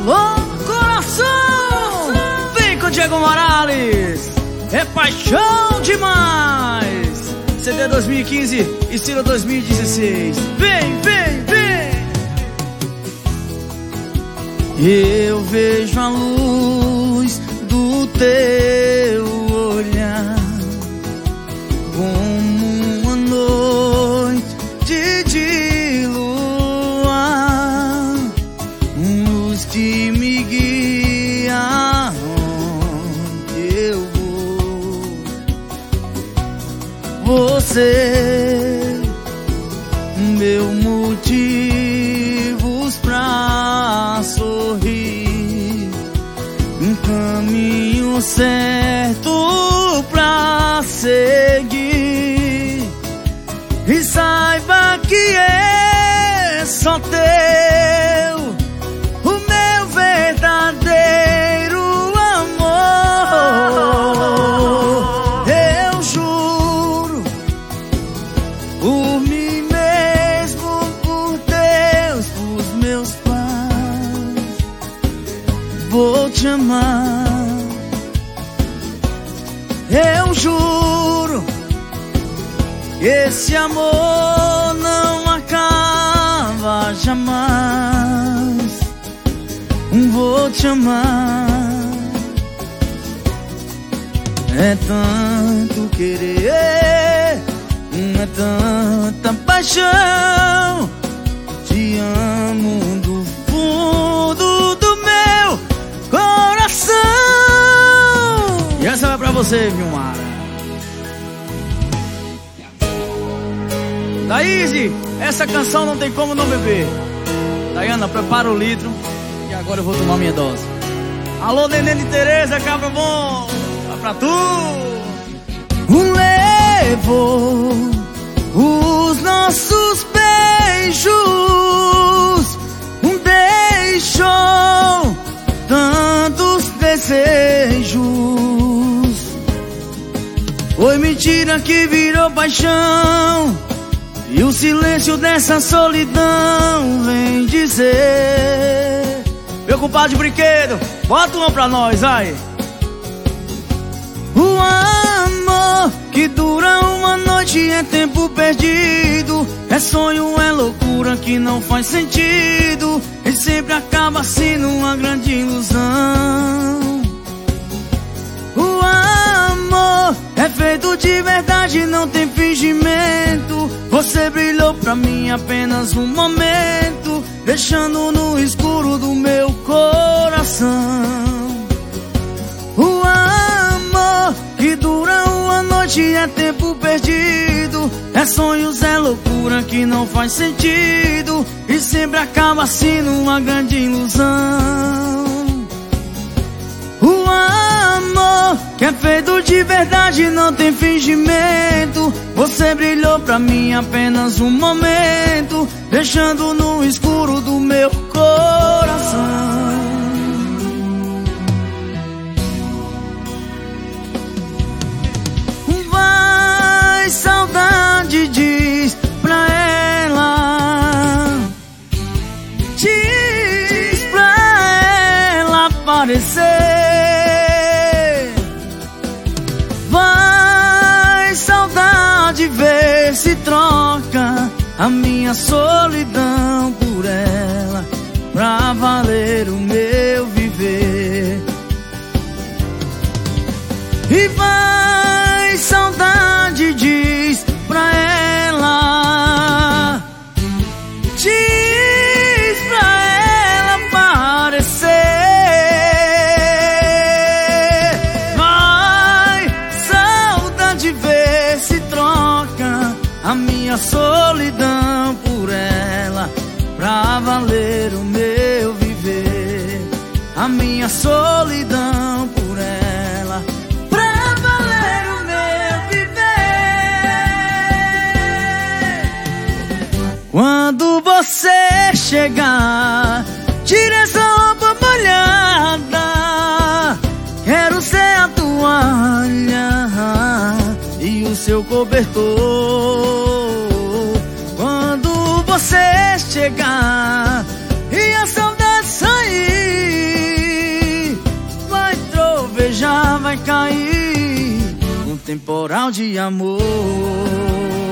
Alô, coração! Vem com o Diego Morales. É paixão demais. CD 2015, estilo 2016. Vem, vem, vem. Eu vejo a luz do teu olhar como uma noite de luar, luz que me guia onde eu vou. Você, meu motivos pra sorrir, um caminho certo pra seguir. E saiba que é só teu o meu verdadeiro amor. Eu juro por mim mesmo, por Deus, pros meus pais, vou te amar. Eu juro que esse amor não acaba jamais. Vou te amar. É tanto querer, é tanta paixão. Te amo do fundo do meu coração. E essa vai pra você, Vilmara. Daíse, essa canção não tem como não beber. Dayana, prepara o litro e agora eu vou tomar minha dose. Alô, Nenê de Tereza, cabra bom, vai pra tu. Levou os nossos beijos, deixou tantos desejos. Foi mentira que virou paixão, e o silêncio dessa solidão vem dizer: meu compadre de brinquedo, bota uma pra nós, vai. O amor que dura uma noite é tempo perdido, é sonho, é loucura que não faz sentido, e sempre acaba sendo uma grande ilusão. O amor é feito de verdade, não tem fingimento. Você brilhou pra mim apenas um momento, deixando no escuro do meu coração. O amor que dura uma noite é tempo perdido, é sonhos, é loucura que não faz sentido, e sempre acaba sendo uma grande ilusão. O amor que é feito de verdade, não tem fingimento. Você brilhou pra mim apenas um momento, deixando no escuro do meu coração. Vai, saudade, diz pra ela, diz pra ela aparecer. Vai, saudade, ver se troca a minha solidão por ela, pra valer o meu viver. E vai, saudade, diz pra ela, diz pra ela aparecer. Vai, saudade, ver se troca a minha solidão por ela, pra valer o meu viver. A minha solidão por ela, pra valer o meu viver. Quando você chegar, tire essa roupa molhada, quero ser a toalha e o seu cobertor. Quando você chegar e a saudade sair, cair um temporal de amor.